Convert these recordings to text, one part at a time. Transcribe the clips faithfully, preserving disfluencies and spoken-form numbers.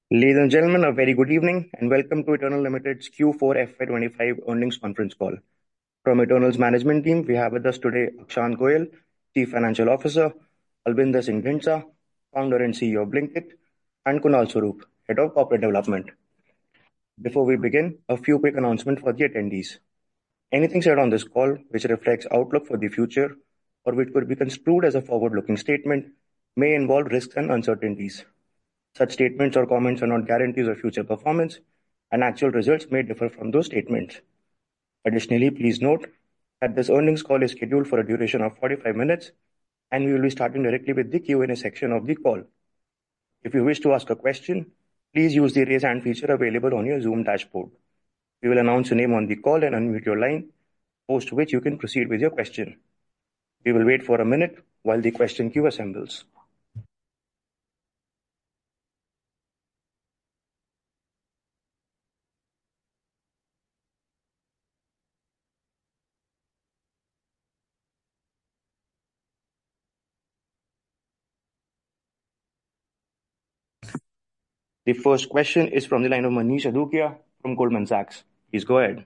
Ladies and gentlemen, a very good evening and welcome to Eternal Limited's Q four F Y twenty-five earnings conference call. From Eternal's management team, we have with us today Akshant Goyal, Chief Financial Officer, Albinder Singh Dhindsa, Founder and C E O of Blinkit, and Kunal Swarup, Head of Corporate Development. Before we begin, a few quick announcements for the attendees. Anything said on this call which reflects outlook for the future or which could be construed as a forward-looking statement may involve risks and uncertainties. Such statements or comments are not guarantees of future performance, and actual results may differ from those statements. Additionally, please note that this earnings call is scheduled for a duration of forty-five minutes, and we will be starting directly with the Q and A section of the call. If you wish to ask a question, please use the raise hand feature available on your Zoom dashboard. We will announce your name on the call and unmute your line, post which you can proceed with your question. We will wait for a minute while the question queue assembles. The first question is from the line of Manish Adukia from Goldman Sachs. Please go ahead.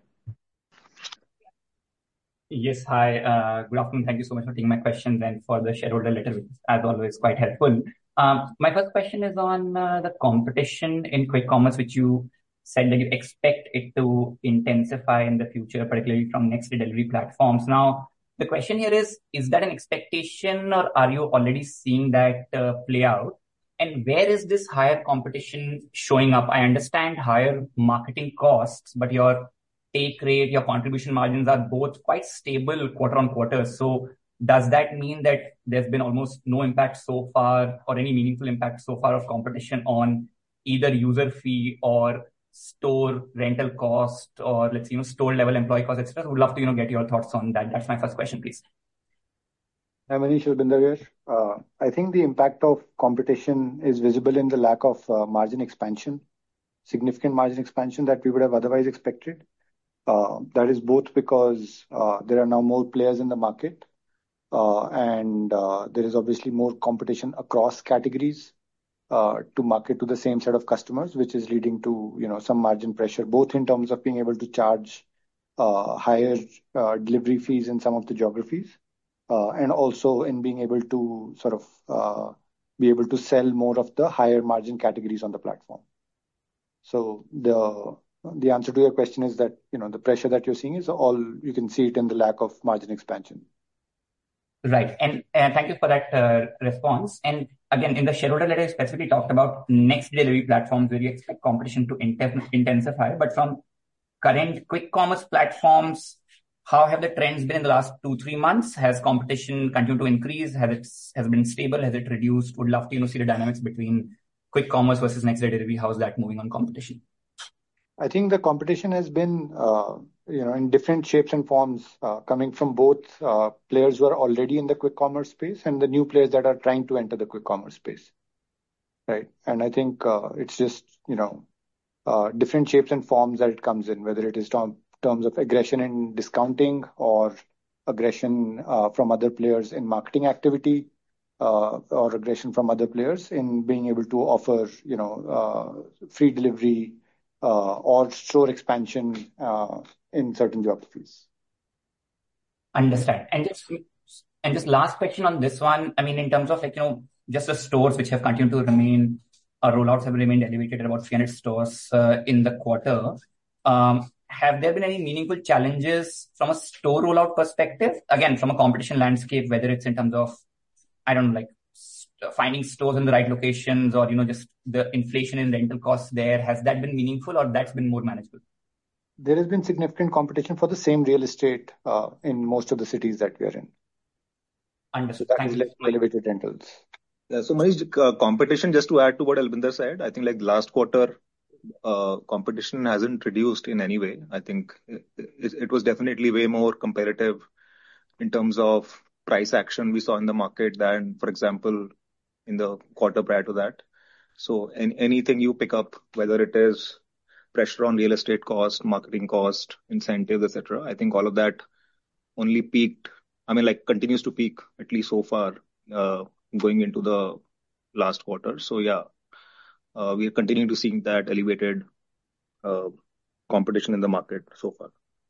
Yes, hi. Uh, good afternoon. Thank you so much for taking my questions and for the shareholder letter, which is, as always, quite helpful. Um, my first question is on uh, the competition in quick commerce, which you said that you expect it to intensify in the future, particularly from next day delivery platforms. Now, the question here is, is that an expectation or are you already seeing that uh, play out? And where is this higher competition showing up? I understand higher marketing costs, but your take rate, your contribution margins are both quite stable quarter on quarter. So does that mean that there's been almost no impact so far or any meaningful impact so far of competition on either user fee or store rental cost or let's say, you know, store level employee cost, et cetera? Would love to, you know, get your thoughts on that. That's my first question, please. Hi, Manish, Albinder here. Uh, I think the impact of competition is visible in the lack of uh, margin expansion, significant margin expansion that we would have otherwise expected. Uh, that is both because uh, there are now more players in the market, uh, and uh, there is obviously more competition across categories uh, to market to the same set of customers, which is leading to, you know, some margin pressure, both in terms of being able to charge uh, higher uh, delivery fees in some of the geographies, uh, and also in being able to sort of uh, be able to sell more of the higher margin categories on the platform. So the the answer to your question is that, you know, the pressure that you're seeing is all, you can see it in the lack of margin expansion. Right. And uh, thank you for that uh, response. And again, in the shareholder letter, you specifically talked about next delivery platforms where you expect competition to inten- intensify. But from current quick commerce platforms, how have the trends been in the last two, three months? Has competition continued to increase? Has it has been stable? Has it reduced? Would love to, you know, see the dynamics between quick commerce versus next day delivery. How's that moving on competition? I think the competition has been, uh, you know, in different shapes and forms, uh, coming from both uh, players who are already in the quick commerce space and the new players that are trying to enter the quick commerce space, right? And I think uh, it's just, you know, uh, different shapes and forms that it comes in, whether it is term, terms of aggression in discounting or aggression uh, from other players in marketing activity, uh, or aggression from other players in being able to offer, you know, uh, free delivery uh, or store expansion uh, in certain geographies. Understand. And just and just last question on this one. I mean, in terms of like, you know, just the stores which have continued to remain, uh, rollouts have remained elevated at about three hundred stores uh, in the quarter. Um, have there been any meaningful challenges from a store rollout perspective? Again, from a competition landscape, whether it's in terms of, I don't know, like finding stores in the right locations or, you know, just the inflation in rental costs there. Has that been meaningful or that's been more manageable? There has been significant competition for the same real estate uh, in most of the cities that we are in. Understood. So that Thank is you. led to elevated rentals. Yeah, so Manish, uh, competition, just to add to what Albinder said, I think like last quarter, uh, competition hasn't reduced in any way. I think it, it, it was definitely way more competitive in terms of price action we saw in the market than, for example, in the quarter prior to that. So in, anything you pick up, whether it is pressure on real estate cost, marketing cost, incentives, et cetera, I think all of that only peaked. I mean, like continues to peak at least so far, uh, going into the last quarter. So yeah, uh, we are continuing to see that elevated uh, competition in the market so far.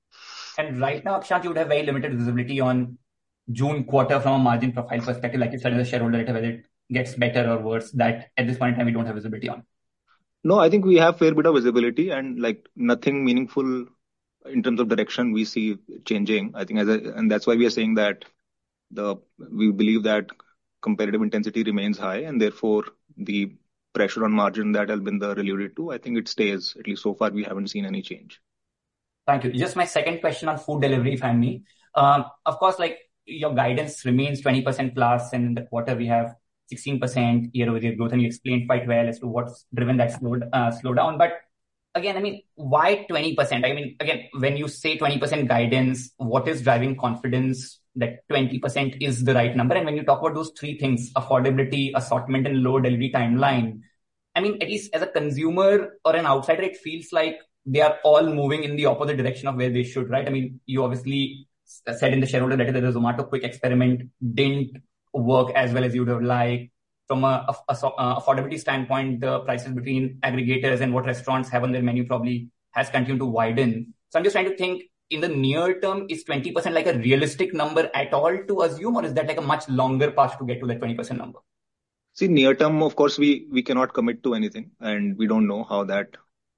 And right now, Akshant, you would have very limited visibility on June quarter from a margin profile perspective, like you said in the shareholder letter, whether it gets better or worse, that at this point in time, we don't have visibility on. No, I think we have fair bit of visibility and like nothing meaningful in terms of direction we see changing. I think as a, and that's why we are saying that the we believe that competitive intensity remains high and therefore the pressure on margin that Albinder alluded to, I think it stays. At least so far, we haven't seen any change. Thank you. Just my second question on food delivery, if I may. Um, of course, like your guidance remains twenty percent plus, and in the quarter we have sixteen percent year-over-year growth, and you explained quite well as to what's driven that slow, uh, slowdown. But again, I mean, why twenty percent? I mean, again, when you say twenty percent guidance, what is driving confidence that twenty percent is the right number? And when you talk about those three things, affordability, assortment, and low delivery timeline, I mean, at least as a consumer or an outsider, it feels like they are all moving in the opposite direction of where they should, right? I mean, you obviously said in the shareholder letter that the Zomato quick experiment didn't work as well as you would have liked. From a, a, a affordability standpoint, the prices between aggregators and what restaurants have on their menu probably has continued to widen. So I'm just trying to think, in the near term, is twenty percent like a realistic number at all to assume, or is that like a much longer path to get to that twenty percent number? See, near term, of course, we, we cannot commit to anything and we don't know how that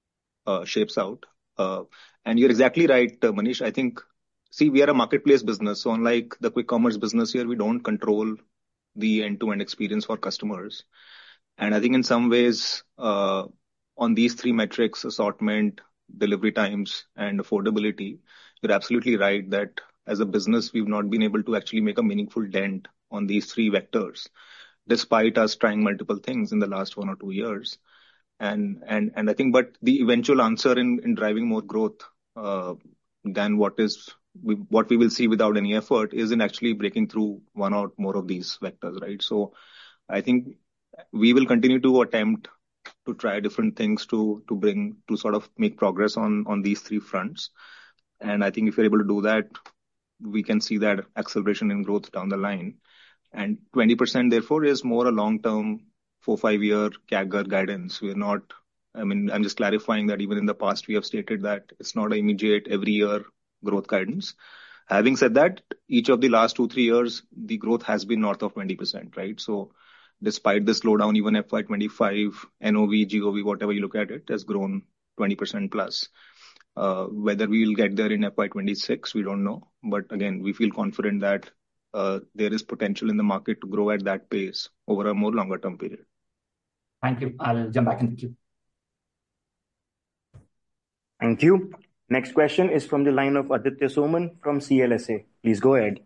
uh, shapes out. Uh, and you're exactly right, uh, Manish. I think, see, we are a marketplace business. So unlike the quick commerce business here, we don't control the end-to-end experience for customers. And I think in some ways, uh, on these three metrics, assortment, delivery times, and affordability, you're absolutely right that as a business, we've not been able to actually make a meaningful dent on these three vectors, despite us trying multiple things in the last one or two years. And and and I think, but the eventual answer in, in driving more growth uh, than what is we, what we will see without any effort is in actually breaking through one or more of these vectors, right? So I think we will continue to attempt to try different things to to bring to sort of make progress on on these three fronts. And I think if we're able to do that, we can see that acceleration in growth down the line. And twenty percent, therefore, is more a long-term, four, five-year C A G R guidance. We're not, I mean, I'm just clarifying that even in the past, we have stated that it's not an immediate every year growth guidance. Having said that, each of the last two, three years, the growth has been north of twenty percent, right? So despite the slowdown, even F Y twenty-five, N O V, G O V, whatever you look at it, has grown twenty percent plus. Uh, whether we will get there in F Y twenty-six, we don't know. But again, we feel confident that Uh, there is potential in the market to grow at that pace over a more longer term period. Thank you. I'll jump back in the queue. Thank you. Next question is from the line of Aditya Soman from C L S A. Please go ahead.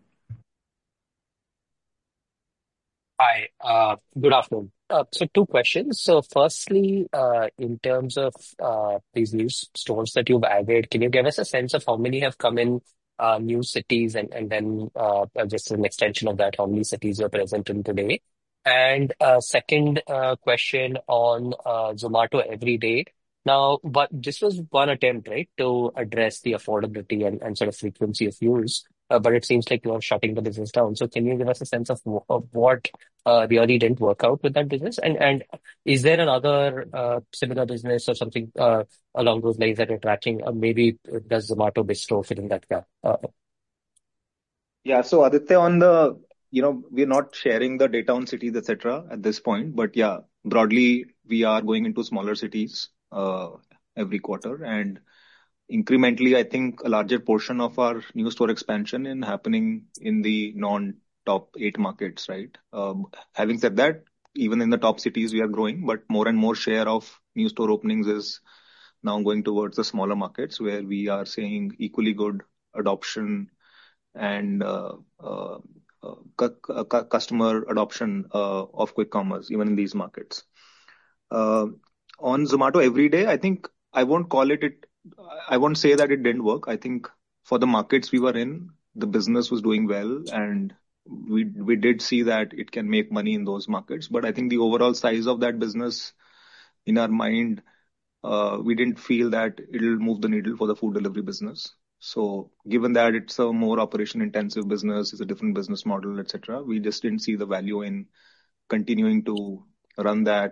Hi, uh, good afternoon. Uh, so two questions. So firstly, uh, in terms of uh, these new stores that you've added, can you give us a sense of how many have come in Uh, new cities, and, and then uh, just an extension of that, how many cities you're present in today? And uh, second uh, question on uh, Zomato Everyday. Now, but this was one attempt, right, to address the affordability and, and sort of frequency of use, uh, but it seems like you're shutting the business down. So can you give us a sense of, of what uh, really didn't work out with that business? And and is there another uh, similar business or something uh, along those lines that you're tracking? Uh, maybe does Zomato Bistro fit in that gap? Uh, yeah, so Aditya, on the, you know, we're not sharing the data on cities, et cetera at this point, but yeah, broadly, we are going into smaller cities uh, every quarter, and incrementally, I think a larger portion of our new store expansion is happening in the non-top eight markets, right? Um, having said that, even in the top cities, we are growing, but more and more share of new store openings is now going towards the smaller markets where we are seeing equally good adoption and uh, uh, uh, cu- cu- customer adoption uh, of quick commerce, even in these markets. Uh, on Zomato Everyday, I think I won't call it, it, I won't say that it didn't work. I think for the markets we were in, the business was doing well, and we we did see that it can make money in those markets. But I think the overall size of that business, in our mind, uh, we didn't feel that it'll move the needle for the food delivery business. So given that it's a more operation intensive business, it's a different business model, et cetera, we just didn't see the value in continuing to run that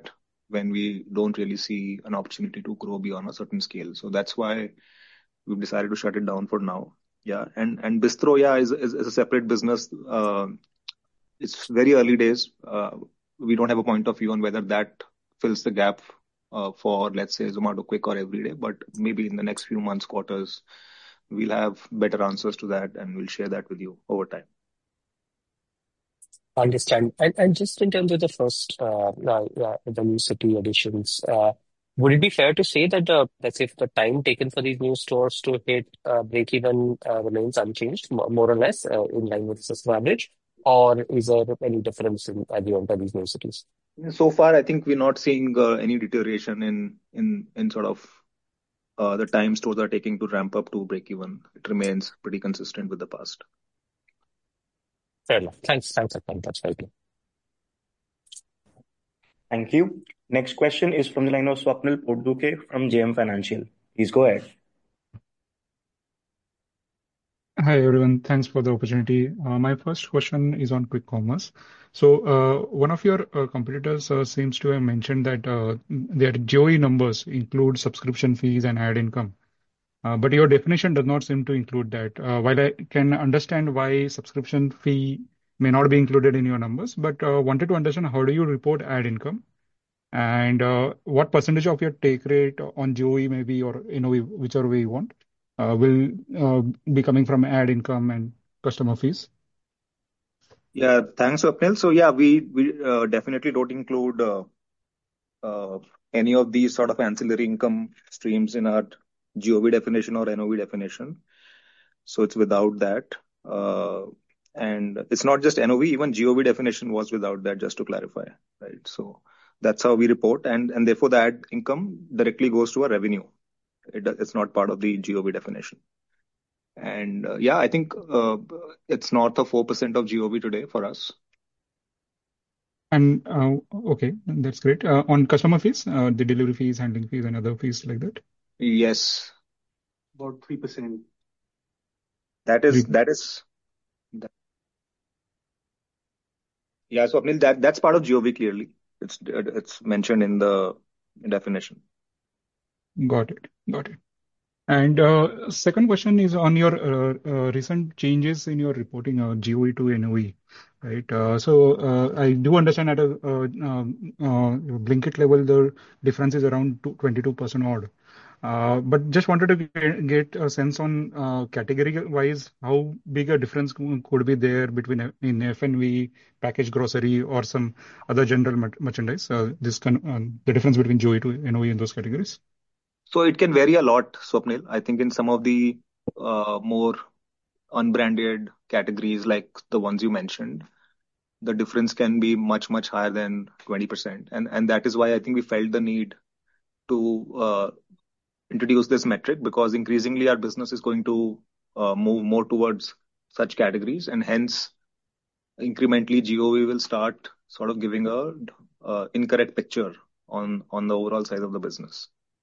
when we don't really see an opportunity to grow beyond a certain scale. So that's why we've decided to shut it down for now. Yeah, and and Bistro, yeah, is is, is a separate business. Uh, it's very early days. Uh, we don't have a point of view on whether that fills the gap uh, for, let's say, Zomato Quick or Everyday, but maybe in the next few months, quarters, we'll have better answers to that, and we'll share that with you over time. Understand. And and just in terms of the first, uh, uh, uh, the new city additions, uh, would it be fair to say that the, let's say, if the time taken for these new stores to hit uh, break even uh, remains unchanged, more, more or less, uh, in line with the system average, or is there any difference in as you enter these new cities? So far, I think we're not seeing uh, any deterioration in in in sort of uh, the time stores are taking to ramp up to break even. It remains pretty consistent with the past. Fair enough. Thanks. Thanks, Akmal. That's very clear. Thank you. Next question is from the line of Swapnil Potduke from J M Financial. Please go ahead. Hi, everyone. Thanks for the opportunity. Uh, my first question is on quick commerce. So, uh, one of your uh, competitors uh, seems to have mentioned that uh, their G O E numbers include subscription fees and ad income. Uh, but your definition does not seem to include that. Uh, while I can understand why subscription fee may not be included in your numbers, but uh, wanted to understand how do you report ad income and uh, what percentage of your take rate on G O E maybe or N O E, whichever way you want, uh, will uh, be coming from ad income and customer fees? Yeah, thanks, Swapnil. So yeah, we we uh, definitely don't include uh, uh, any of these sort of ancillary income streams in our G O V definition or N O V definition. So it's without that. Uh, and it's not just N O V, even G O V definition was without that, just to clarify, right? So that's how we report, and and therefore the ad income directly goes to our revenue. It, it's not part of the G O V definition. And uh, yeah, I think uh, it's north of four percent of G O V today for us. And uh, okay, that's great. Uh, on customer fees, uh, the delivery fees, handling fees, and other fees like that? Yes. About three percent. That is, Three. that is, that, yeah, so Apnil, that, that's part of G O V clearly. It's, it's mentioned in the definition. Got it. Got it. And uh, second question is on your uh, uh, recent changes in your reporting uh, G O E to N O E, right? Uh, so uh, I do understand at a uh, um, uh, Blinkit level, the difference is around twenty-two percent odd. Uh, but just wanted to get, get a sense on uh, category wise, how big a difference co- could be there between uh, in F and V, packaged grocery, or some other general mer- merchandise. Uh, this can um, the difference between G O E to N O E in those categories. So it can vary a lot, Swapnil. I think in some of the uh, more unbranded categories like the ones you mentioned, the difference can be much, much higher than twenty percent. And, and that is why I think we felt the need to uh, introduce this metric, because increasingly our business is going to uh, move more towards such categories, and hence incrementally G O V will start sort of giving a uh, incorrect picture on on the overall size of the business.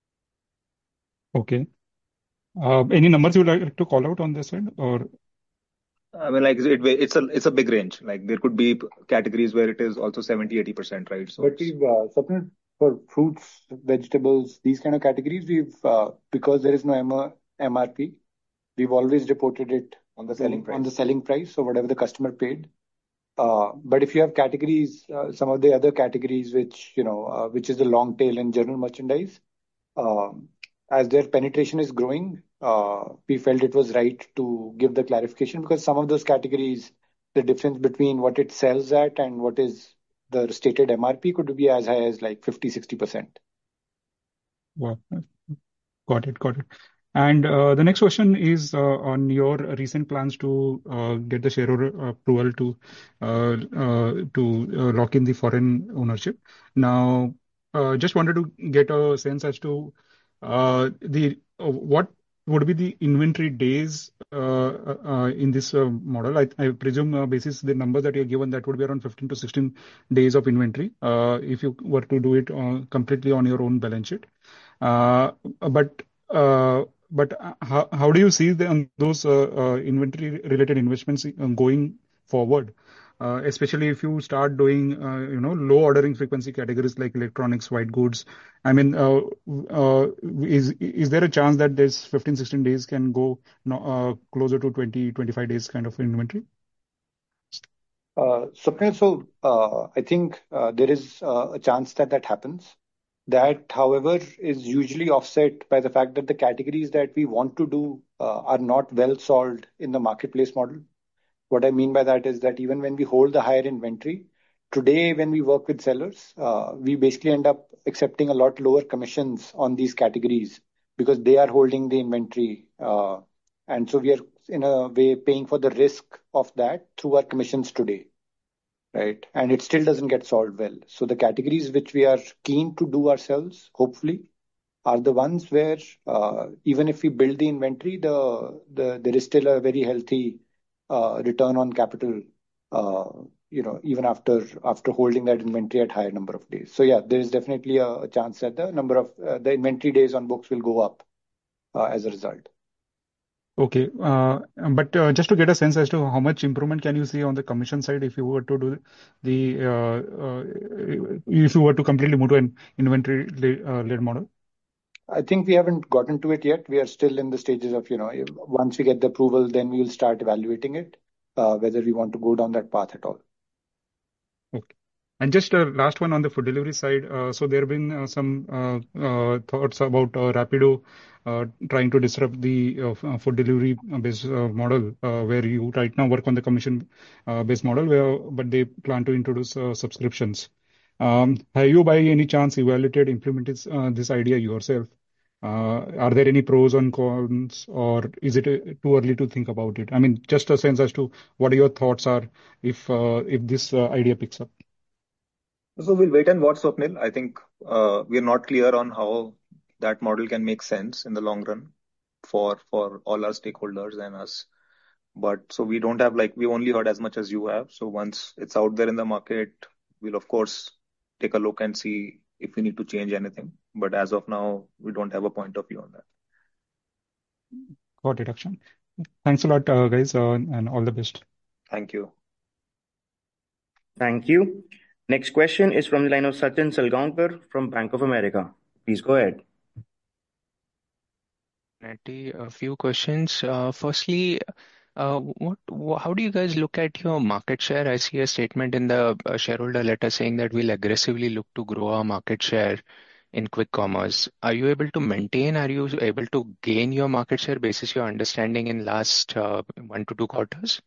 Okay. Uh, any numbers you'd like to call out on this end, or I mean, like it, it's a it's a big range. Like there could be categories where it is also seventy, eighty percent, right? So But it's, we've, uh, Swapnil, for fruits, vegetables, these kind of categories, we've, uh, because there is no M- MRP, we've always reported it on the to- selling on the price. selling price, so whatever the customer paid. Uh, But if you have categories, uh, some of the other categories which, you know, uh, which is the long tail in general merchandise, um, as their penetration is growing, uh, we felt it was right to give the clarification, because some of those categories, the difference between what it sells at and what is the stated M R P could be as high as like fifty, sixty percent. what? Got it, got it. And uh, the next question is uh, on your recent plans to uh, get the shareholder approval to uh, uh, to uh, lock in the foreign ownership. Now, uh, just wanted to get a sense as to uh, the uh, what would be the inventory days uh, uh, uh, in this uh, model. I, I presume, uh, basis the numbers that you're given, that would be around fifteen to sixteen days of inventory uh, if you were to do it uh, completely on your own balance sheet. Uh, but uh, but how how do you see the, those uh, uh, inventory related investments uh, going forward? uh, especially if you start doing, uh, you know, low ordering frequency categories like electronics, white goods. I mean, uh, uh, is is there a chance that this fifteen, sixteen days can go no, uh, closer to twenty, twenty-five days kind of inventory? Uh, Swapnil, so uh, I think uh, there is uh, a chance that that happens. That, however, is usually offset by the fact that the categories that we want to do uh, are not well solved in the marketplace model. What I mean by that is that even when we hold the higher inventory, today when we work with sellers, uh, we basically end up accepting a lot lower commissions on these categories because they are holding the inventory. Uh, and so we are in a way paying for the risk of that through our commissions today, right? And it still doesn't get solved well. So the categories which we are keen to do ourselves, hopefully, are the ones where uh, even if we build the inventory, the, the there is still a very healthy uh, return on capital, uh, you know, even after after holding that inventory at higher number of days. So yeah, there is definitely a, a chance that the number of uh, the inventory days on books will go up uh, as a result. Okay, uh, but uh, just to get a sense as to how much improvement can you see on the commission side if you were to do the uh, uh, if you were to completely move to an inventory uh, led model? I think we haven't gotten to it yet. We are still in the stages of, you know, once we get the approval, then we will start evaluating it, uh, whether we want to go down that path at all. Okay. And just a last one on the food delivery side. Uh, so there have been uh, some uh, uh, thoughts about uh, Rapido uh, trying to disrupt the uh, f- food delivery based uh, model, uh, where you right now work on the commission uh, based model, where but they plan to introduce uh, subscriptions. Um, have you by any chance evaluated, implemented uh, this idea yourself? Uh, are there any pros and cons, or is it uh, too early to think about it? I mean, just a sense as to what your thoughts are if uh, if this uh, idea picks up. So we'll wait and watch, Swapnil. I think uh, we are not clear on how that model can make sense in the long run for for all our stakeholders and us. But so we don't have like we only heard as much as you have. So once it's out there in the market, we'll of course take a look and see if we need to change anything. But as of now, we don't have a point of view on that. Got it, Akshan. Thanks a lot, uh, guys, uh, and all the best. Thank you. Thank you. Next question is from the line of Sachin Salgaonkar from Bank of America. Please go ahead. Natty, a few questions. Uh, firstly, uh, what, wh- how do you guys look at your market share? I see a statement in the uh, shareholder letter saying that we'll aggressively look to grow our market share in quick commerce. Are you able to maintain? Are you able to gain your market share basis your understanding in last uh, one to two quarters?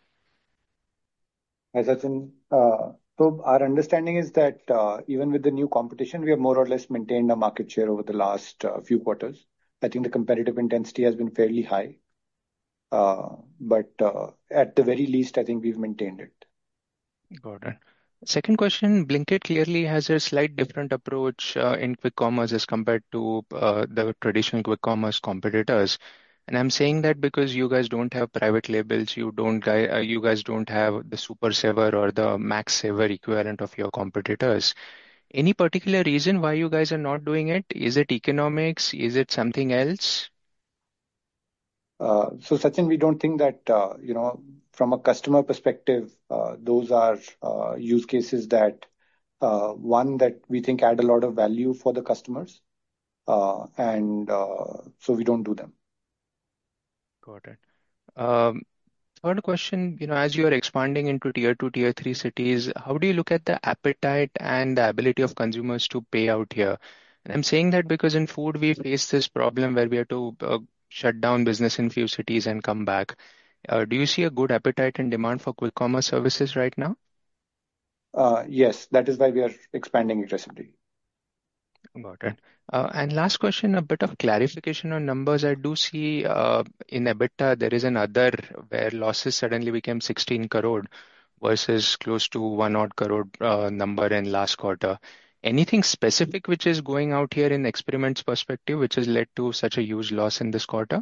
Hi, Sachin. Uh, so our understanding is that uh, even with the new competition, we have more or less maintained our market share over the last uh, few quarters. I think the competitive intensity has been fairly high, uh, but uh, at the very least, I think we've maintained it. Got it. Second question, Blinkit clearly has a slight different approach uh, in quick commerce as compared to uh, the traditional quick commerce competitors. And I'm saying that because you guys don't have private labels, you don't guy, uh, you guys don't have the Super Saver or the Max Saver equivalent of your competitors. Any particular reason why you guys are not doing it? Is it economics? Is it something else? Uh, so, Sachin, we don't think that, uh, you know, from a customer perspective, uh, those are uh, use cases that, uh, one, that we think add a lot of value for the customers. Uh, and uh, so we don't do them. Got it. Um, Third question, you know, as you are expanding into tier two, tier three cities, how do you look at the appetite and the ability of consumers to pay out here? And I'm saying that because in food, we face this problem where we have to uh, shut down business in few cities and come back. Uh, do you see a good appetite and demand for quick commerce services right now? Uh, yes, that is why we are expanding aggressively. Got it. Uh, And last question, a bit of clarification on numbers. I do see uh, in EBITDA there is an other where losses suddenly became sixteen crore versus close to one odd crore uh, number in last quarter. Anything specific which is going out here in experiments perspective, which has led to such a huge loss in this quarter?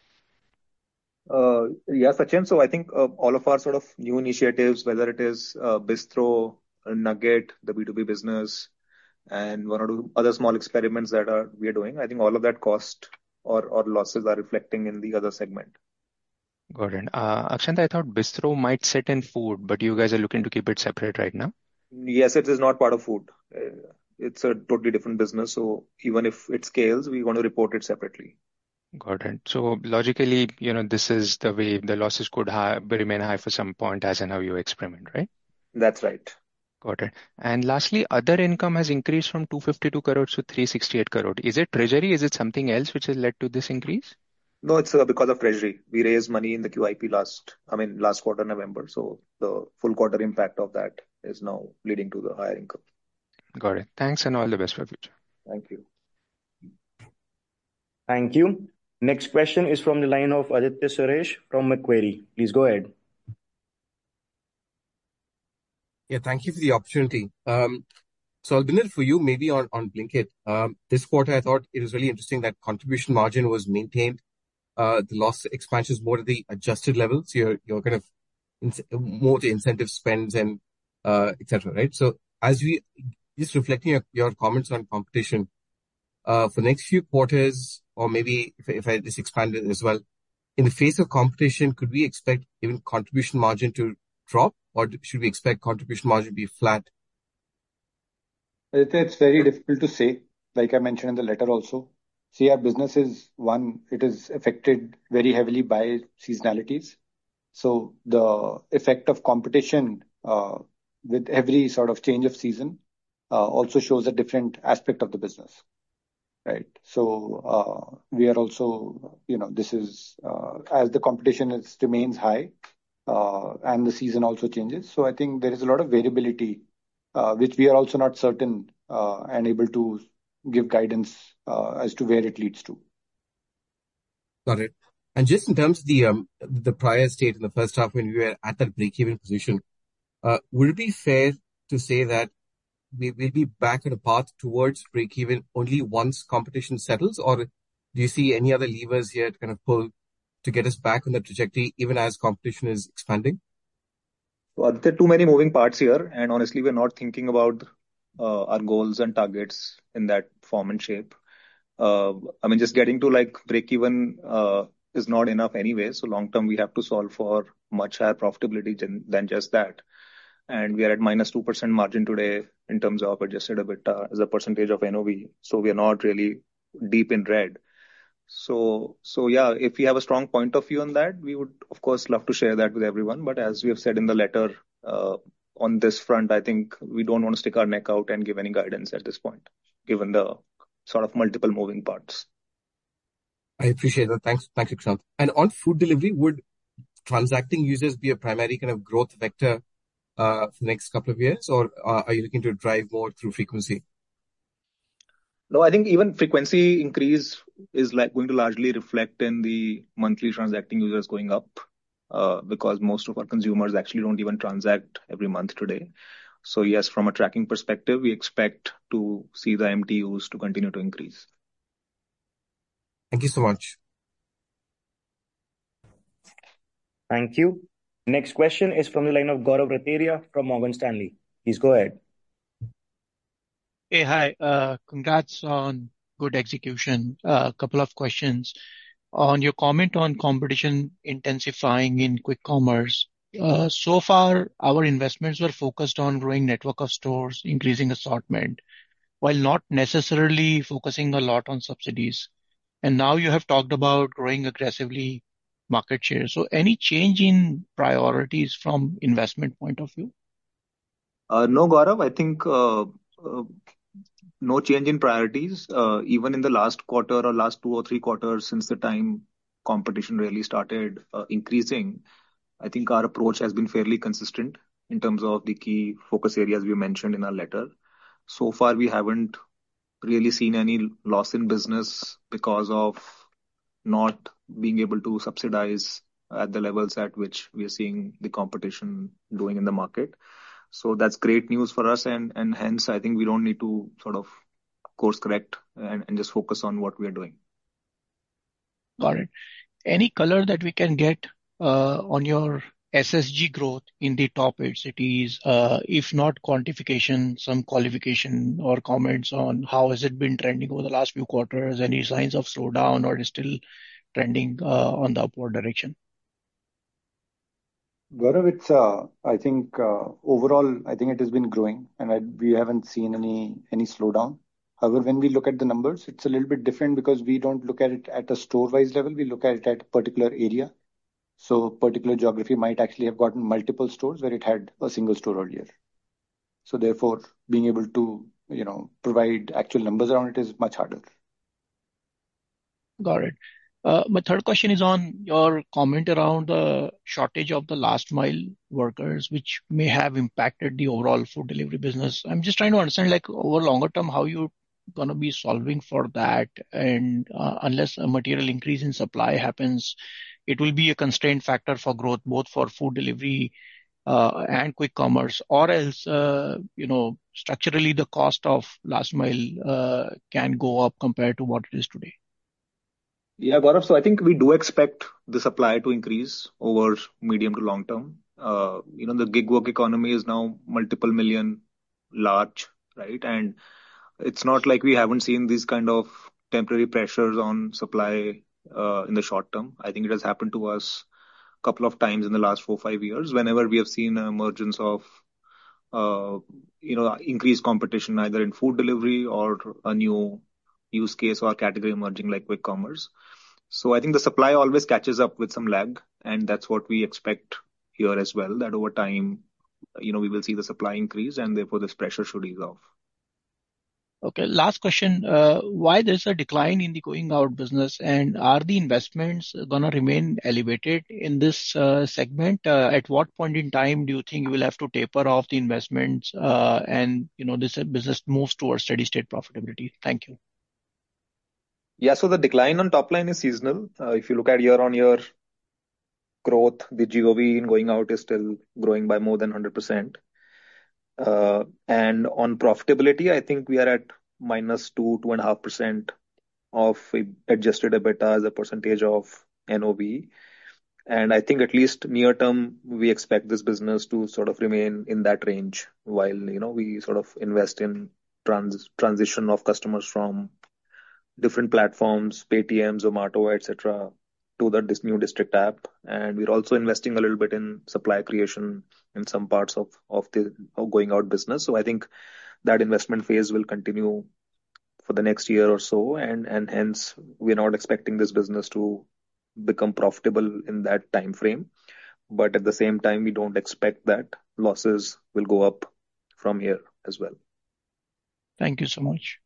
Uh, yeah, Sachin. So I think uh, all of our sort of new initiatives, whether it is uh, Bistro, uh, Nugget, the B two B business, and one or two other small experiments that are we are doing, I think all of that cost or or losses are reflecting in the other segment. Got it. Uh, Akshant, I thought Bistro might sit in food, but you guys are looking to keep it separate right now. Yes, it is not part of food. Uh, It's a totally different business. So even if it scales, we want to report it separately. Got it. So logically, you know, this is the way the losses could high, remain high for some point as in how you experiment, right? That's right. Got it. And lastly, other income has increased from two hundred fifty-two crores to three hundred sixty-eight crore. Is it treasury? Is it something else which has led to this increase? No, it's uh, because of treasury. We raised money in the Q I P last, I mean, last quarter, November. So the full quarter impact of that is now leading to the higher income. Got it. Thanks and all the best for future. Thank you. Thank you. Next question is from the line of Aditya Suresh from Macquarie. Please go ahead. Yeah, thank you for the opportunity. Um, so Albinder, for you, maybe on, on Blinkit, um, this quarter, I thought it was really interesting that contribution margin was maintained. Uh, the loss expansion is more at the adjusted level. So you're, you're kind of in, more the incentive spends and, uh, et cetera, right? So as we just reflecting your, your comments on competition, uh, for the next few quarters, or maybe if, if I just expand it as well, in the face of competition, could we expect even contribution margin to drop, or should we expect contribution margin to be flat? It- It's very difficult to say, like I mentioned in the letter also. See, our business is one, it is affected very heavily by seasonalities. So the effect of competition uh, with every sort of change of season uh, also shows a different aspect of the business, right? So uh, we are also, you know, this is uh, as the competition is, remains high uh, and the season also changes. So I think there is a lot of variability, uh, which we are also not certain uh, and able to give guidance uh, as to where it leads to. Got it. And just in terms of the um, the prior state in the first half when we were at that break-even position, uh, would it be fair to say that we will be back at a path towards break-even only once competition settles, or do you see any other levers here to kind of pull to get us back on the trajectory even as competition is expanding? So there are too many moving parts here, and honestly, we're not thinking about uh, our goals and targets in that form and shape. Uh, I mean, just getting to like break even uh, is not enough anyway. So long term, we have to solve for much higher profitability than, than just that. And we are at minus two percent margin today in terms of adjusted EBITDA as a percentage of N O V. So we are not really deep in red. So, so yeah, if we have a strong point of view on that, we would of course love to share that with everyone. But as we have said in the letter, uh, on this front, I think we don't want to stick our neck out and give any guidance at this point, given the sort of multiple moving parts. I appreciate that. Thanks, thanks, Akshant. And on food delivery, would transacting users be a primary kind of growth vector uh, for the next couple of years, or uh, are you looking to drive more through frequency? No, I think even frequency increase is like going to largely reflect in the monthly transacting users going up, uh, because most of our consumers actually don't even transact every month today. So yes, from a tracking perspective, we expect to see the M T Us to continue to increase. Thank you so much. Thank you. Next question is from the line of Gaurav Rateria from Morgan Stanley. Please go ahead. Hey, hi. Uh, congrats on good execution. A uh, couple of questions. On your comment on competition intensifying in quick commerce, uh, so far our investments were focused on growing network of stores, increasing assortment, while not necessarily focusing a lot on subsidies. And now you have talked about growing aggressively market share. So any change in priorities from investment point of view? Uh, no, Gaurav, I think uh, uh, no change in priorities. Uh, even in the last quarter or last two or three quarters since the time competition really started uh, increasing, I think our approach has been fairly consistent in terms of the key focus areas we mentioned in our letter. So far, we haven't really seen any loss in business because of not being able to subsidize at the levels at which we are seeing the competition doing in the market. So that's great news for us, and and hence I think we don't need to sort of course correct and, and just focus on what we are doing. Got it. Any color that we can get uh, on your S S G growth in the top eight cities, uh, if not quantification, some qualification or comments on how has it been trending over the last few quarters? Any signs of slowdown or is still trending uh, on the upward direction? Gaurav, it's, uh, I think, uh, overall, I think it has been growing, and I, we haven't seen any any slowdown. However, when we look at the numbers, it's a little bit different because we don't look at it at a store-wise level. We look at it at a particular area. So, particular geography might actually have gotten multiple stores where it had a single store earlier. So, therefore, being able to, you know, provide actual numbers around it is much harder. Got it. Uh, my third question is on your comment around the shortage of the last mile workers, which may have impacted the overall food delivery business. I'm just trying to understand, like, over longer term, how you gonna be solving for that, and uh, unless a material increase in supply happens, it will be a constraint factor for growth, both for food delivery uh, and quick commerce, or else, uh, you know, structurally the cost of last mile uh, can go up compared to what it is today. Yeah, Gaurav. So I think we do expect the supply to increase over medium to long term. Uh, you know, the gig work economy is now multiple million large, right? And it's not like we haven't seen these kind of temporary pressures on supply uh, in the short term. I think it has happened to us a couple of times in the last four, five years, whenever we have seen an emergence of uh, you know, increased competition either in food delivery or a new use case or category emerging like quick commerce. So I think the supply always catches up with some lag, and that's what we expect here as well, that over time, you know, we will see the supply increase and therefore this pressure should ease off. Okay, last question. Uh, why there's a decline in the going out business, and are the investments gonna remain elevated in this uh, segment? Uh, at what point in time do you think you will have to taper off the investments, uh, and you know this business moves towards steady state profitability? Thank you. Yeah, so the decline on top line is seasonal. Uh, if you look at year on year growth, the G O V in going out is still growing by more than one hundred percent. Uh, and on profitability, I think we are at minus two, two and a half percent of adjusted EBITDA as a percentage of N O V. And I think at least near term, we expect this business to sort of remain in that range while, you know, we sort of invest in trans transition of customers from different platforms, Paytm, Zomato, et cetera, to the this new district app. And we're also investing a little bit in supply creation in some parts of, of the of going out business. So I think that investment phase will continue for the next year or so, and and hence we're not expecting this business to become profitable in that time frame. But at the same time, we don't expect that losses will go up from here as well. Thank you so much.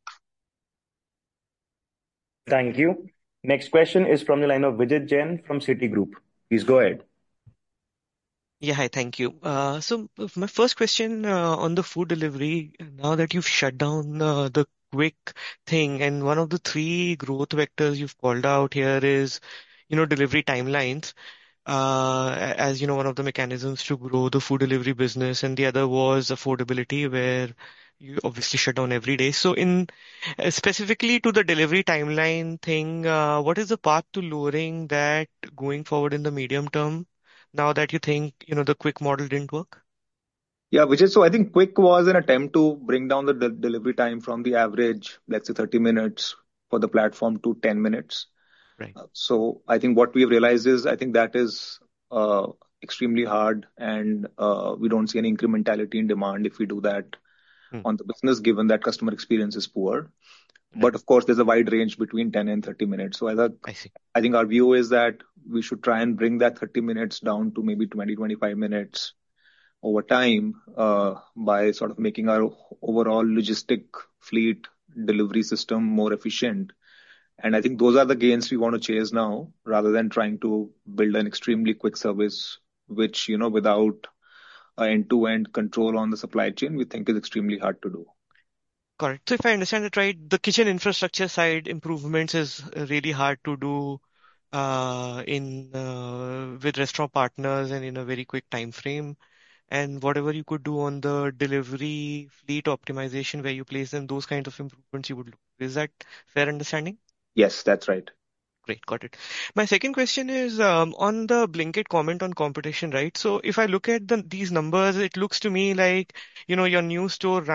Thank you. Next question is from the line of Vijit Jain from Citigroup. Please go ahead. Yeah, hi, thank you. Uh, so uh, my first question uh, on the food delivery, now that you've shut down uh, the quick thing, and one of the three growth vectors you've called out here is, you know, delivery timelines, uh, a- as you know, one of the mechanisms to grow the food delivery business, and the other was affordability, where you obviously shut down every day. So in uh, specifically to the delivery timeline thing, uh, what is the path to lowering that going forward in the medium term? Now that you think, you know, the quick model didn't work? Yeah, which is so I think Quick was an attempt to bring down the de- delivery time from the average, let's say thirty minutes for the platform to ten minutes. Right. Uh, So I think what we've realized is I think that is uh, extremely hard, and uh, we don't see any incrementality in demand if we do that Hmm. on the business, given that customer experience is poor. Right. But of course, there's a wide range between ten and thirty minutes. So I think I see. I think our view is that we should try and bring that thirty minutes down to maybe twenty, twenty-five minutes over time uh, by sort of making our overall logistic fleet delivery system more efficient. And I think those are the gains we want to chase now, rather than trying to build an extremely quick service, which, you know, without uh, end-to-end control on the supply chain, we think is extremely hard to do. Correct. So if I understand it right, the kitchen infrastructure side improvements is really hard to do uh, in uh, with restaurant partners and in a very quick time frame. And whatever you could do on the delivery fleet optimization where you place them, those kinds of improvements you would look. Is that fair understanding? Yes, that's right. Great, got it. My second question is um, on the Blinkit comment on competition, right? So if I look at the, these numbers, it looks to me like, you know, your new store ramp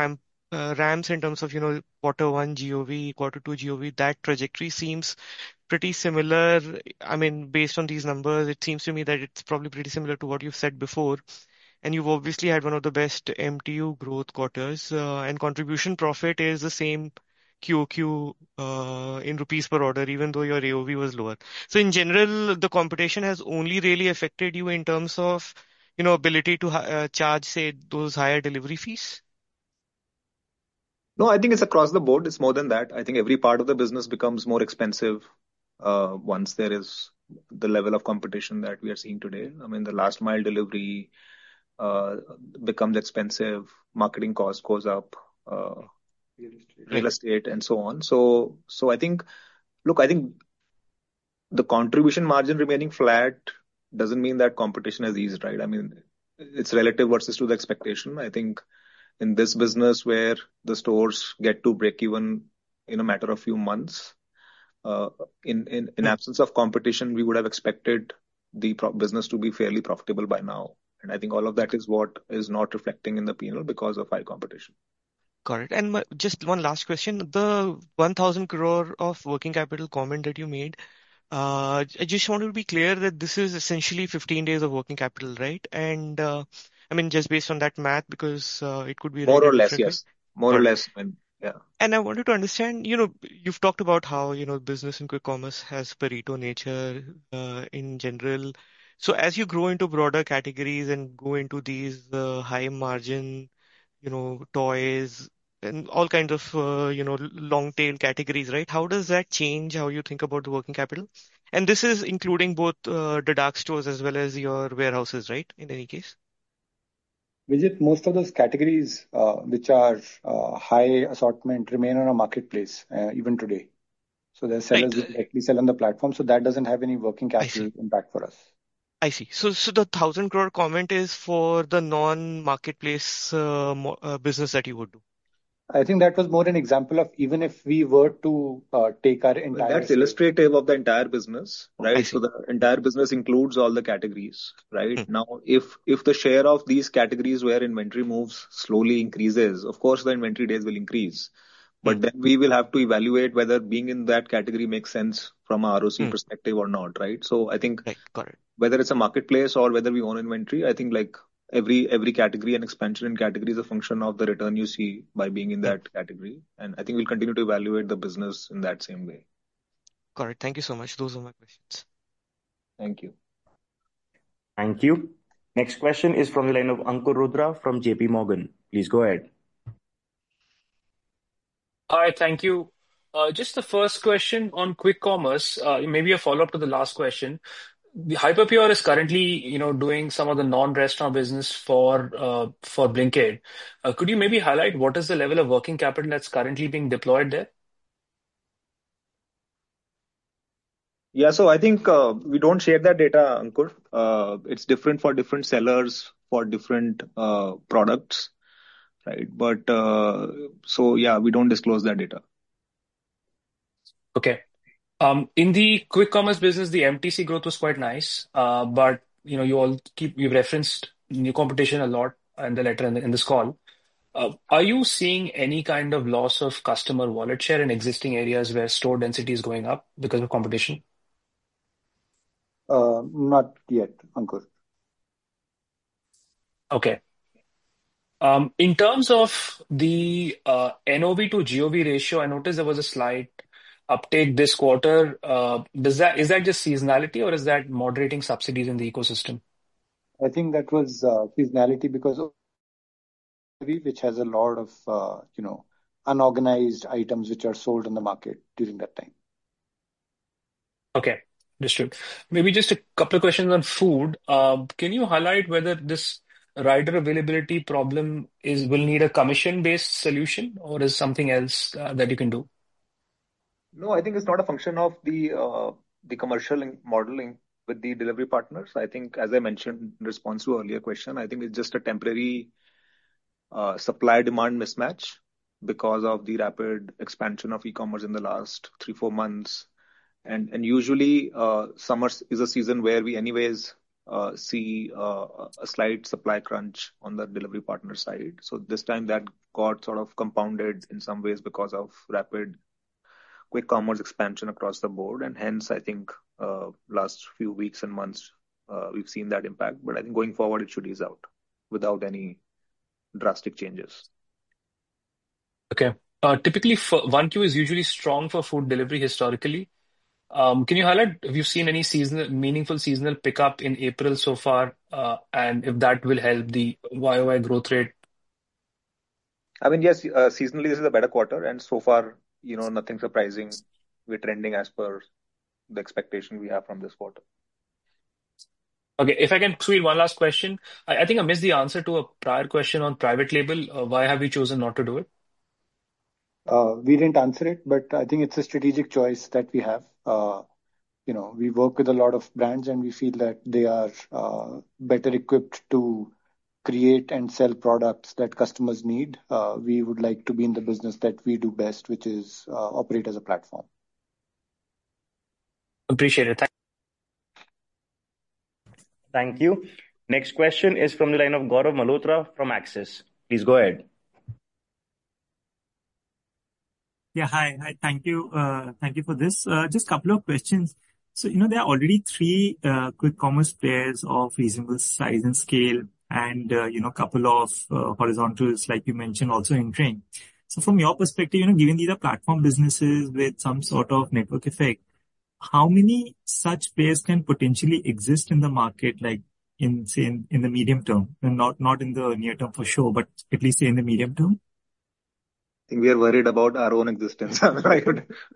uh, ramps in terms of, you know, quarter one G O V, quarter two G O V, that trajectory seems pretty similar. I mean, based on these numbers, it seems to me that it's probably pretty similar to what you've said before. And you've obviously had one of the best M T U growth quarters, uh, and contribution profit is the same Q O Q uh, in rupees per order, even though your A O V was lower. So in general, the competition has only really affected you in terms of, you know, ability to uh, charge, say, those higher delivery fees. No, I think it's across the board. It's more than that. I think every part of the business becomes more expensive uh, once there is the level of competition that we are seeing today. I mean, the last mile delivery uh, becomes expensive, marketing cost goes up, uh, Real estate. real Right. estate, and so on. So, so I think, look, I think the contribution margin remaining flat doesn't mean that competition has eased, right? I mean, it's relative versus to the expectation. I think in this business where the stores get to break even in a matter of few months, uh, in, in, in Hmm. absence of competition, we would have expected the pro- business to be fairly profitable by now. And I think all of that is what is not reflecting in the P and L because of high competition. Got it. And my, just one last question. The one thousand crore of working capital comment that you made, uh, I just wanted to be clear that this is essentially fifteen days of working capital, right? And uh, I mean, just based on that math, because uh, it could be read More a or less, different way. yes. More or Got it. less. I mean, yeah. And I wanted to understand, you know, you've talked about how, you know, business in quick commerce has Pareto nature uh, in general. So as you grow into broader categories and go into these uh, high margin, you know, toys and all kinds of, uh, you know, long tail categories, right? How does that change how you think about the working capital? And this is including both uh, the dark stores as well as your warehouses, right? In any case. Vijit, most of those categories uh, which are uh, high assortment remain on a marketplace uh, even today. So there are Right. sellers who directly sell on the platform. So that doesn't have any working I see. capital impact for us. I see. So, so the thousand crore comment is for the non-marketplace uh, mo- uh, business that you would do. I think that was more an example of even if we were to uh, take our Well, entire that's sales. illustrative of the entire business, I right? see. So the entire business includes all the categories, right? Hmm. Now, if if the share of these categories where inventory moves slowly increases, of course the inventory days will increase. Hmm. But then we will have to evaluate whether being in that category makes sense from a R O C Hmm. perspective or not, right? So I think Right. Got it. whether it's a marketplace or whether we own inventory, I think like every every category and expansion in category is a function of the return you see by being in Hmm. that category. And I think we'll continue to evaluate the business in that same way. Got it. Thank you so much. Those are my questions. Thank you. Thank you. Next question is from the line of Ankur Rudra from J P Morgan. Please go ahead. Hi, thank you. Uh, just the first question on quick commerce, uh, maybe a follow-up to the last question. The Hyperpure is currently, you know, doing some of the non-restaurant business for uh, for Blinkit. Uh, could you maybe highlight what is the level of working capital that's currently being deployed there? Yeah, so I think uh, we don't share that data, Ankur. Uh, it's different for different sellers for different uh, products, right? But uh, so yeah, we don't disclose that data. Okay. Um, in the quick commerce business, the M T C growth was quite nice, uh, but you know, you all keep you've referenced new competition a lot in the letter and in this call. Uh, are you seeing any kind of loss of customer wallet share in existing areas where store density is going up because of competition? Uh, not yet, Ankur. Okay. Um, in terms of the uh, N O V to G O V ratio, I noticed there was a slight uptake this quarter. Uh, does that is that just seasonality or is that moderating subsidies in the ecosystem? I think that was uh, seasonality because of which has a lot of uh, you know unorganized items which are sold on the market during that time. Okay, understood. Maybe just a couple of questions on food. Uh, can you highlight whether this rider availability problem is will need a commission-based solution or is something else uh, that you can do? No, I think it's not a function of the uh, the commercial in- modeling with the delivery partners. I think, as I mentioned in response to earlier question, I think it's just a temporary uh, supply-demand mismatch because of the rapid expansion of e-commerce in the last three, four months. And and usually, uh, summer is a season where we anyways uh, see uh, a slight supply crunch on the delivery partner side. So this time that got sort of compounded in some ways because of rapid quick commerce expansion across the board, and hence I think uh, last few weeks and months uh, we've seen that impact. But I think going forward it should ease out without any drastic changes. Okay. Uh, typically, one Q is usually strong for food delivery historically. Um, can you highlight if you've seen any seasonal, meaningful seasonal pickup in April so far, uh, and if that will help the Y O Y growth rate? I mean, yes, uh, seasonally this is a better quarter, and so far, you know, nothing surprising. We're trending as per the expectation we have from this quarter. Okay, if I can squeeze one last question, I, I think I missed the answer to a prior question on private label. Uh, why have we chosen not to do it? Uh, we didn't answer it, but I think it's a strategic choice that we have. Uh, you know, we work with a lot of brands, and we feel that they are uh, better equipped to create and sell products that customers need. Uh, we would like to be in the business that we do best, which is uh, operate as a platform. Appreciate it. Thank Thank you. Next question is from the line of Gaurav Malhotra from Axis. Please go ahead. Yeah, hi. Hi. Thank you. Uh, thank you for this. Uh, just a couple of questions. So, you know, there are already three uh, quick commerce players of reasonable size and scale, and, uh, you know, a couple of uh, horizontals, like you mentioned, also entering. So from your perspective, you know, given these are platform businesses with some sort of network effect, how many such players can potentially exist in the market, like in, say, in, in the medium term, and not, not in the near term for sure, but at least say in the medium term? I think we are worried about our own existence. Right?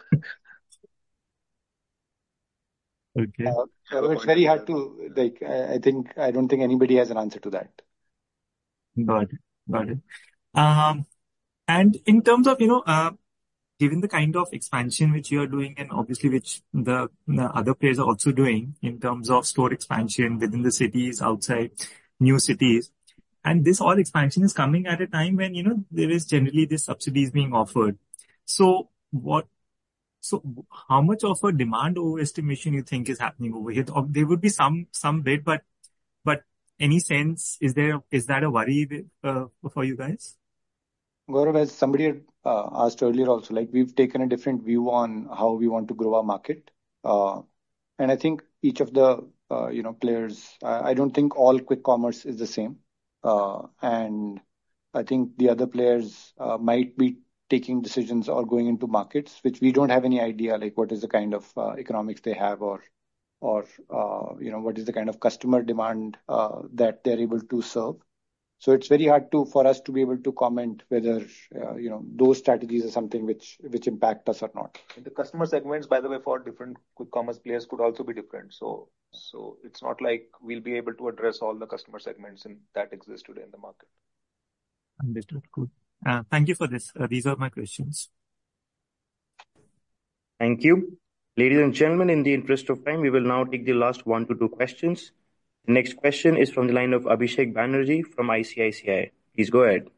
Okay. Uh, it's very hard to, like, I, I think, I don't think anybody has an answer to that. Got it. Got it. Um, and in terms of, you know, uh, given the kind of expansion which you are doing, and obviously which the, the other players are also doing in terms of store expansion within the cities, outside new cities, and this all expansion is coming at a time when, you know, there is generally this subsidies being offered. So what, so how much of a demand overestimation you think is happening over here? There would be some, some bit, but, but any sense, is there, is that a worry uh, for you guys? Gaurav, as somebody had uh, asked earlier also, like we've taken a different view on how we want to grow our market. Uh, and I think each of the, uh, you know, players, I, I don't think all quick commerce is the same. Uh, and I think the other players uh, might be taking decisions or going into markets, which we don't have any idea, like what is the kind of uh, economics they have, or, or uh, you know, what is the kind of customer demand uh, that they're able to serve. So it's very hard to for us to be able to comment whether uh, you know those strategies are something which which impact us or not. The customer segments, by the way, for different quick commerce players could also be different. So so it's not like we'll be able to address all the customer segments in, that exist today in the market. Understood. Good. Uh, thank you for this. Uh, these are my questions. Thank you. Ladies and gentlemen, in the interest of time, we will now take the last one to two questions. The next question is from the line of Abhishek Banerjee from I C I C I. Please go ahead.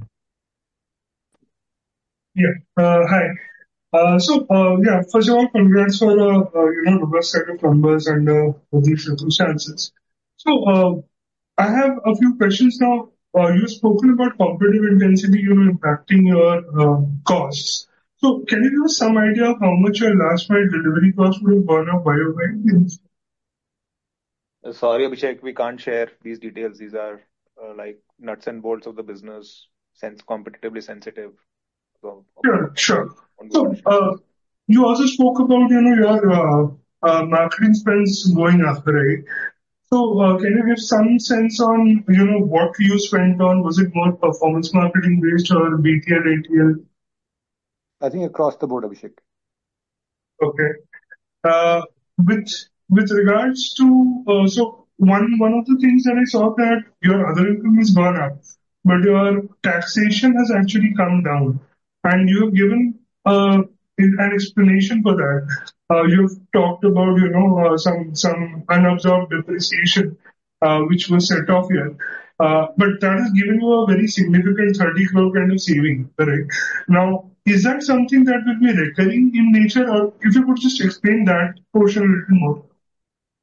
Yeah. Uh, hi. Uh, so, uh, yeah, first of all, congrats for a uh, uh, you know robust set of numbers under uh, these circumstances. So, uh, I have a few questions now. Uh, you've spoken about competitive intensity, you know, impacting your uh, costs. So, can you give us some idea of how much your last mile delivery cost would have gone up Y O Y? Uh, sorry, Abhishek, we can't share these details. These are uh, like nuts and bolts of the business, sense competitively sensitive. So, sure, sure. So, uh, you also spoke about, you know, your uh, uh, marketing spends going up, right? So, uh, can you give some sense on, you know, what you spent on? Was it more performance marketing based or B T L, A T L? I think across the board, Abhishek. Okay. Uh, with with regards to uh, so one one of the things that I saw that your other income has gone up, but your taxation has actually come down, and you have given uh, an explanation for that. Uh, you've talked about, you know, uh, some some unabsorbed depreciation, uh, which was set off here. Uh, but that has given you a very significant thirty crore kind of saving, right? Now, is that something that will be recurring in nature, or if you could just explain that portion a little more?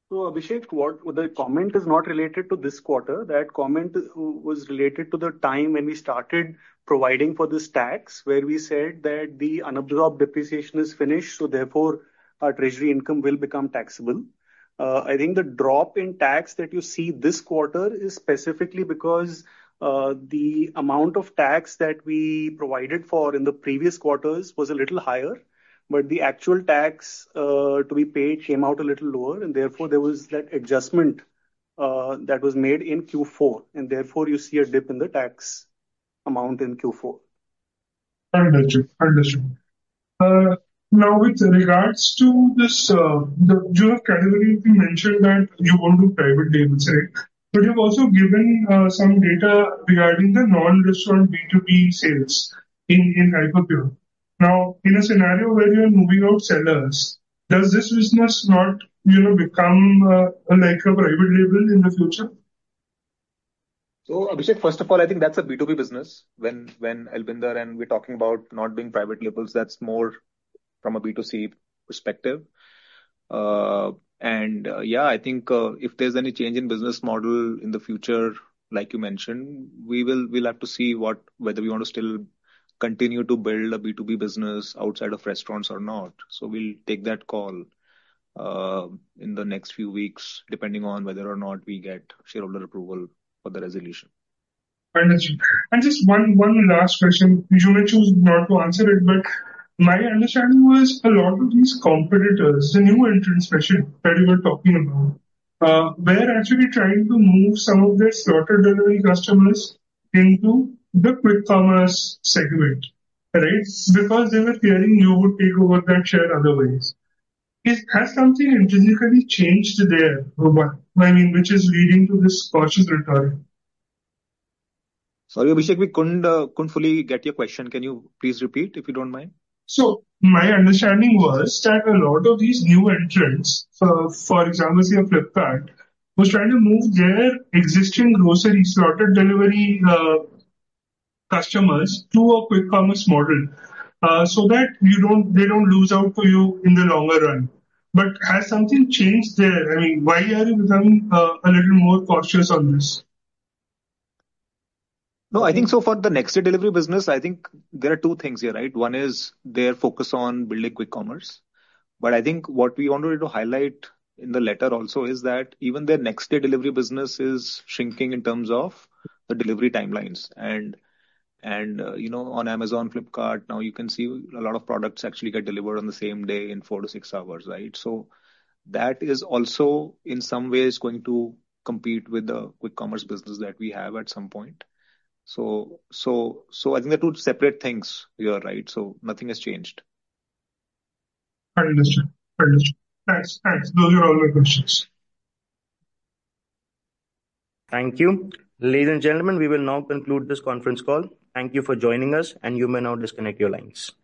So, Abhishek, what the comment is not related to this quarter. That comment was related to the time when we started providing for this tax, where we said that the unabsorbed depreciation is finished, so therefore our treasury income will become taxable. Uh, I think the drop in tax that you see this quarter is specifically because uh, the amount of tax that we provided for in the previous quarters was a little higher, but the actual tax uh, to be paid came out a little lower, and therefore there was that adjustment uh, that was made in Q four, and therefore you see a dip in the tax amount in Q four. Understood. Understood. Uh, now, with regards to this, uh, the you have category, you mentioned that you want to private labels, right? But you've also given uh, some data regarding the non-restaurant B two B sales in, in Hyperpure. Now, in a scenario where you're moving out sellers, does this business not, you know, become uh, like a private label in the future? So, Abhishek, first of all, I think that's a B two B business. When when Albinder and we're talking about not being private labels, that's more from a B two C perspective. Uh, and uh, yeah, I think uh, if there's any change in business model in the future, like you mentioned, we will we'll have to see what whether we want to still continue to build a B two B business outside of restaurants or not. So we'll take that call uh, in the next few weeks, depending on whether or not we get shareholder approval for the resolution. Understood. And just one one last question. You may choose not to answer it, but my understanding was a lot of these competitors, the new entrants, especially that you were talking about, uh, were actually trying to move some of their slaughter delivery customers into the quick commerce segment, right? Because they were fearing you would take over that share otherwise. Is, has something intrinsically changed there, I mean, which is leading to this cautious rhetoric? Sorry, Abhishek, we couldn't uh, couldn't fully get your question. Can you please repeat if you don't mind? So my understanding was that a lot of these new entrants, uh, for example, say Flipkart, was trying to move their existing grocery slotted delivery uh, customers to a quick commerce model, uh, so that you don't they don't lose out to you in the longer run. But has something changed there? I mean, why are you becoming uh, a little more cautious on this? No, I think so for the next day delivery business, I think there are two things here, right? One is their focus on building quick commerce. But I think what we wanted to highlight in the letter also is that even their next day delivery business is shrinking in terms of the delivery timelines. And, and uh, you know, on Amazon, Flipkart, now you can see a lot of products actually get delivered on the same day in four to six hours, right? So that is also in some ways going to compete with the quick commerce business that we have at some point. So, so, so I think they're two separate things here, right? So nothing has changed. Understood. Understood. Thanks. Thanks. Those are all my questions. Thank you. Ladies and gentlemen, we will now conclude this conference call. Thank you for joining us, and you may now disconnect your lines.